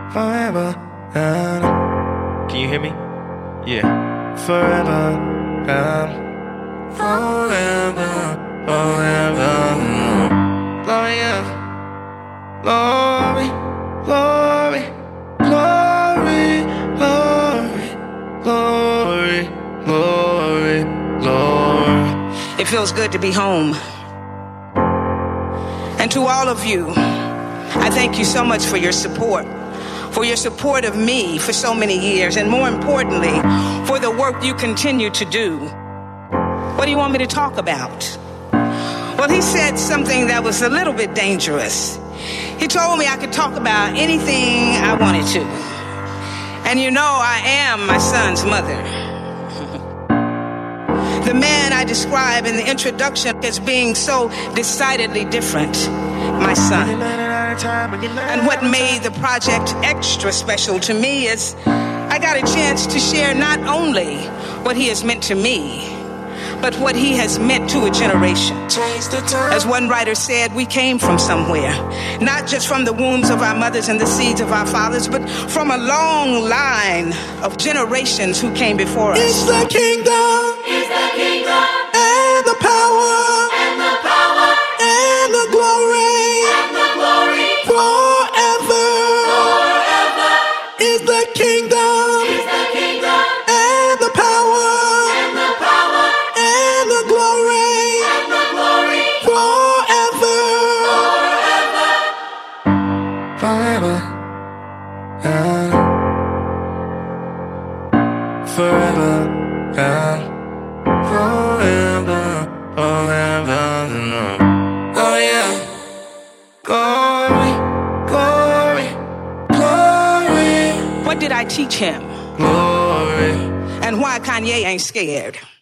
forever. Can you hear me? Yeah. Forever. Forever. Forever. Glory, glory, glory, glory, glory, glory, glory, glory. It feels good to be home. And to all of you, I thank you so much for your support of me for so many years, and more importantly, for the work you continue to do. What do you want me to talk about? Well, he said something that was a little bit dangerous. He told me I could talk about anything I wanted to. And you know, I am my son's mother. The man I describe in the introduction as being so decidedly different, my son. And what made the project extra special to me is I got a chance to share not only what he has meant to me, but what he has meant to a generation. As one writer said, we came from somewhere, not just from the wombs of our mothers and the seeds of our fathers, but from a long line of generations who came before us. It's the kingdom, and the power, and the glory, forever. Is the kingdom, and the power, and the glory, forever. Forever. Forever. Forever. Forever. Oh yeah. Glory, glory, glory. What did I teach him? Glory. And why Kanye ain't scared?